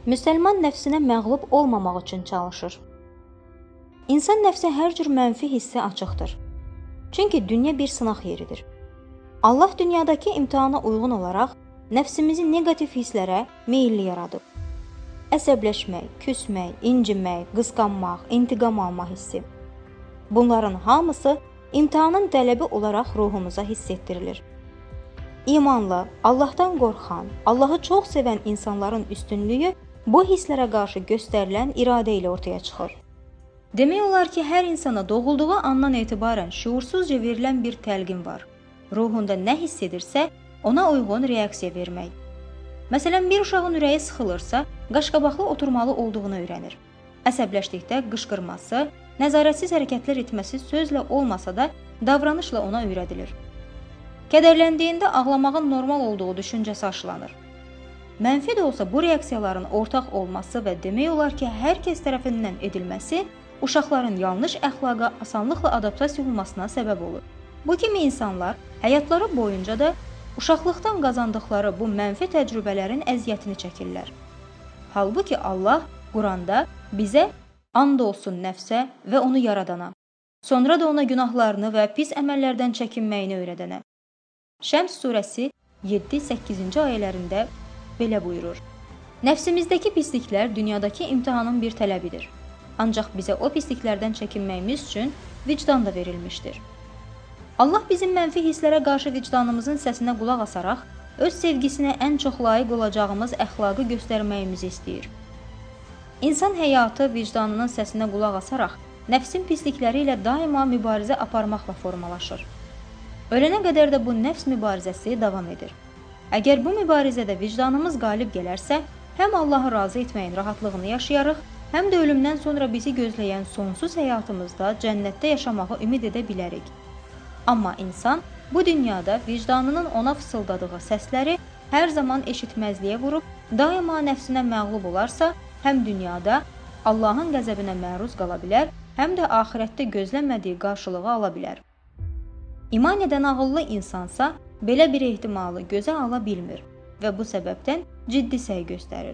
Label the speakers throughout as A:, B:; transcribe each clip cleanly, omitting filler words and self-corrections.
A: Müsəlman nəfsinə məğlub olmamaq üçün çalışır. İnsan nəfsə hər cür mənfi hissə açıqdır. Çünki dünya bir sınaq yeridir. Allah dünyadakı imtihana uyğun olaraq nəfsimizi neqativ hisslərə meyilli yaradıb. Əsəbləşmək, küsmək, incinmək, qısqanmaq, intiqam alma hissi. Bunların hamısı imtihanın tələbi olaraq ruhumuza hiss etdirilir. İmanlı, Allahdan qorxan, Allahı çox sevən insanların üstünlüyü bu hisslərə qarşı göstərilən iradə ilə ortaya çıxır. Demək olar ki, hər insana doğulduğu andan etibarən şuursuzca verilən bir təlqin var. Ruhunda nə hiss edirsə, ona uyğun reaksiya vermək. Məsələn, bir uşağın ürəyi sıxılırsa, qaşqabaqlı oturmalı olduğunu öyrənir. Əsəbləşdikdə qışqırması, nəzarətsiz hərəkətlər etməsi sözlə olmasa da davranışla ona öyrədilir. Kədərləndiyində ağlamağın normal olduğu düşüncəsi aşılanır. Mənfi də olsa bu reaksiyaların ortaq olması və demək olar ki, hər kəs tərəfindən edilməsi uşaqların yanlış əxlaqa asanlıqla adaptasiya olmasına səbəb olur. Bu kimi insanlar həyatları boyunca da uşaqlıqdan qazandıqları bu mənfi təcrübələrin əziyyətini çəkirlər. Halbuki Allah Quranda bizə and olsun nəfsə və onu yaradana, sonra da ona günahlarını və pis əməllərdən çəkinməyini öyrədənə. Şəms surəsi 7-8-ci ayələrində belə buyurur. Nəfsimizdəki pisliklər dünyadakı imtihanın bir tələbidir. Ancaq bizə o pisliklərdən çəkinməyimiz üçün vicdan da verilmişdir. Allah bizim mənfi hisslərə qarşı vicdanımızın səsinə qulaq asaraq, öz sevgisinə ən çox layiq olacağımız əxlaqı göstərməyimizi istəyir. İnsan həyatı vicdanının səsinə qulaq asaraq, nəfsin pislikləri ilə daima mübarizə aparmaqla formalaşır. Ölənə qədər də bu nəfs mübarizəsi davam edir. Əgər bu mübarizədə vicdanımız qalib gələrsə, həm Allahı razı etməyin rahatlığını yaşayarıq, həm də ölümdən sonra bizi gözləyən sonsuz həyatımızda cənnətdə yaşamağı ümid edə bilərik. Amma insan bu dünyada vicdanının ona fısıldadığı səsləri hər zaman eşitməzliyə vurub, daima nəfsinə məğlub olarsa, həm dünyada Allahın qəzəbinə məruz qala bilər, həm də axirətdə gözləmədiyi qarşılığı ala bilər. İman edən ağıllı insansa belə bir ehtimalı gözə ala bilmir və bu səbəbdən ciddi səy göstərir.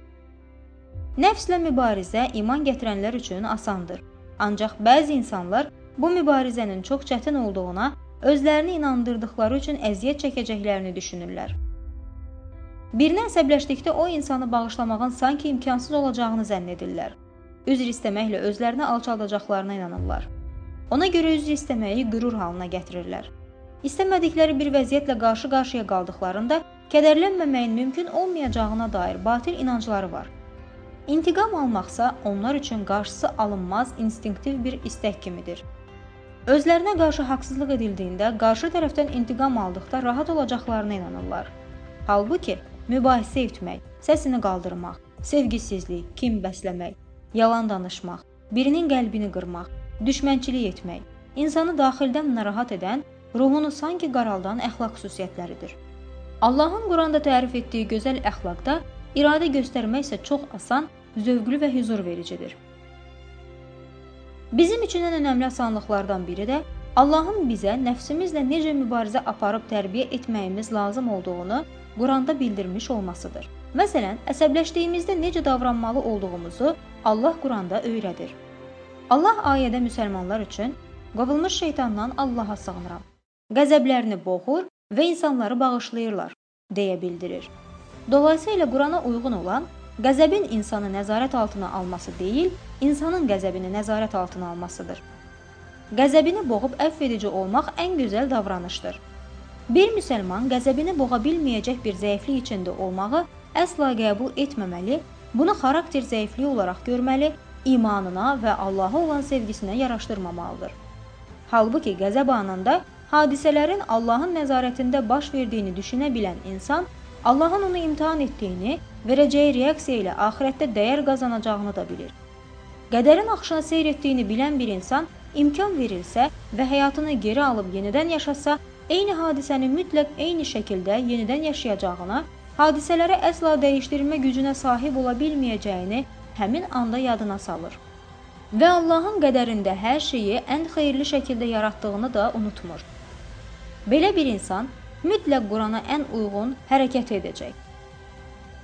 A: Nəfslə mübarizə iman gətirənlər üçün asandır. Ancaq bəzi insanlar bu mübarizənin çox çətin olduğuna, özlərini inandırdıqları üçün əziyyət çəkəcəklərini düşünürlər. Birinə əsəbləşdikdə o insanı bağışlamağın sanki imkansız olacağını zənn edirlər. Üzr istəməklə özlərini alçaldacaqlarına inanırlar. Ona görə üzr istəməyi qürur halına gətirirlər. İstəmədikləri bir vəziyyətlə qarşı-qarşıya qaldıqlarında kədərlənməməyin mümkün olmayacağına dair batil inancları var. İntiqam almaqsa onlar üçün qarşısı alınmaz instinktiv bir istək kimidir. Özlərinə qarşı haqsızlıq edildiyində qarşı tərəfdən intiqam aldıqda rahat olacaqlarına inanırlar. Halbuki mübahisə etmək, səsini qaldırmaq, sevgisizlik, kin bəsləmək, yalan danışmaq, birinin qəlbini qırmaq, düşmənçilik etmək, insanı daxildən narahat edən, ruhunu sanki qaraldan əxlaq xüsusiyyətləridir. Allahın Quranda tərif etdiyi gözəl əxlaqda iradə göstərmək isə çox asan, zövqlü və huzur vericidir. Bizim üçün ən önəmli asanlıqlardan biri də Allahın bizə nəfsimizlə necə mübarizə aparıb tərbiyə etməyimiz lazım olduğunu Quranda bildirmiş olmasıdır. Məsələn, əsəbləşdiyimizdə necə davranmalı olduğumuzu Allah Quranda öyrədir. Allah ayədə müsəlmanlar üçün qovulmuş şeytandan Allaha sığınıram. Qəzəblərini boğur və insanları bağışlayırlar, deyə bildirir. Dolayısıyla Qurana uyğun olan, qəzəbin insanı nəzarət altına alması deyil, insanın qəzəbini nəzarət altına almasıdır. Qəzəbini boğub əfv edici olmaq ən gözəl davranışdır. Bir müsəlman qəzəbini boğa bilməyəcək bir zəiflik içində olmağı əsla qəbul etməməli, bunu xarakter zəifliyi olaraq görməli, imanına və Allaha olan sevgisinə yaraşdırmamalıdır. Halbuki qəzəb anında hadisələrin Allahın nəzarətində baş verdiyini düşünə bilən insan, Allahın onu imtihan etdiyini, verəcəyi reaksiya ilə axirətdə dəyər qazanacağını da bilir. Qədərin axışına seyr etdiyini bilən bir insan, imkan verilsə və həyatını geri alıb yenidən yaşasa, eyni hadisəni mütləq eyni şəkildə yenidən yaşayacağına, hadisələrə əsla dəyişdirmə gücünə sahib ola bilməyəcəyini həmin anda yadına salır. Və Allahın qədərində hər şeyi ən xeyirli şəkildə yaratdığını da unutmur. Belə bir insan mütləq Qurana ən uyğun hərəkət edəcək.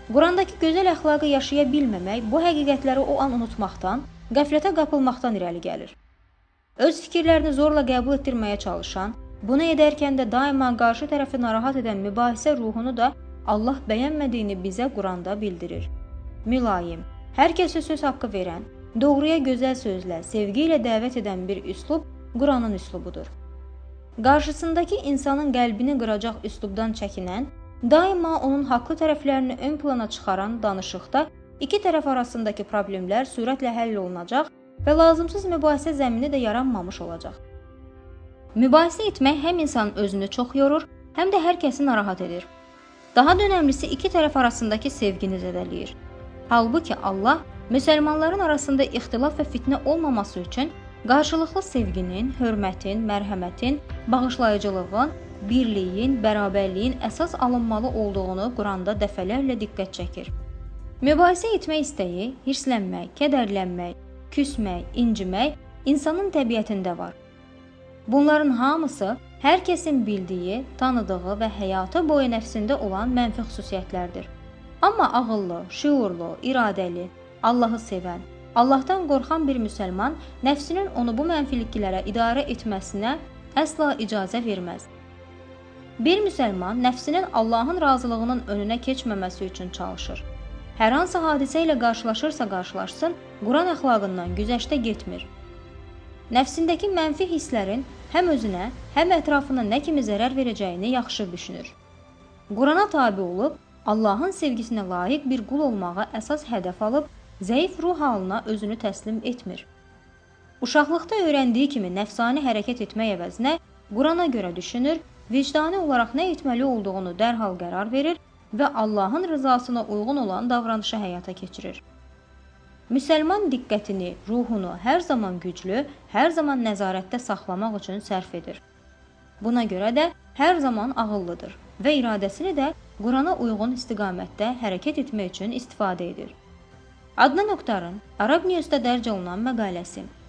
A: Qurandakı gözəl əxlaqı yaşaya bilməmək bu həqiqətləri o an unutmaqdan, qəflətə qapılmaqdan irəli gəlir. Öz fikirlərini zorla qəbul etdirməyə çalışan, bunu edərkən də daima qarşı tərəfi narahat edən mübahisə ruhunu da Allah bəyənmədiyini bizə Quranda bildirir. Mülayim, hər kəsə söz haqqı verən, doğruya gözəl sözlə, sevgi ilə dəvət edən bir üslub Quranın üslubudur. Qarşısındakı insanın qəlbini qıracaq üslubdan çəkinən, daima onun haqlı tərəflərini ön plana çıxaran danışıqda iki tərəf arasındakı problemlər sürətlə həll olunacaq və lazımsız mübahisə zəmini də yaranmamış olacaq. Mübahisə etmək həm insanın özünü çox yorur, həm də hər kəsi narahat edir. Daha da önəmlisi iki tərəf arasındakı sevgini zədələyir. Halbuki Allah müsəlmanların arasında ixtilaf və fitnə olmaması üçün qarşılıqlı sevginin, hörmətin, mərhəmətin, bağışlayıcılığın, birliyin, bərabərliyin əsas alınmalı olduğunu Quranda dəfələrlə diqqət çəkir. Mübahisə etmək istəyi, hirslənmək, kədərlənmək, küsmək, incimək insanın təbiətində var. Bunların hamısı hər kəsin bildiyi, tanıdığı və həyatı boyu nəfsində olan mənfi xüsusiyyətlərdir. Amma ağıllı, şüurlu, iradəli, Allahı sevən, Allahdan qorxan bir müsəlman nəfsinin onu bu mənfiliklərə idarə etməsinə əsla icazə verməz. Bir müsəlman nəfsinin Allahın razılığının önünə keçməməsi üçün çalışır. Hər hansı hadisə ilə qarşılaşırsa qarşılaşsın, Quran əxlaqından güzəştə getmir. Nəfsindəki mənfi hisslərin həm özünə, həm ətrafına nə kimi zərər verəcəyini yaxşı düşünür. Qurana tabe olub, Allahın sevgisinə layiq bir qul olmağa əsas hədəf alıb, zəif ruh halına özünü təslim etmir. Uşaqlıqda öyrəndiyi kimi nəfsani hərəkət etmək əvəzinə Qurana görə düşünür, vicdani olaraq nə etməli olduğunu dərhal qərar verir və Allahın rızasına uyğun olan davranışı həyata keçirir. Müsəlman diqqətini, ruhunu hər zaman güclü, hər zaman nəzarətdə saxlamaq üçün sərf edir. Buna görə də hər zaman ağıllıdır və iradəsini də Qurana uyğun istiqamətdə hərəkət etmək üçün istifadə edir. Adnan Oktarın Arab News'da dərc olunan məqaləsi.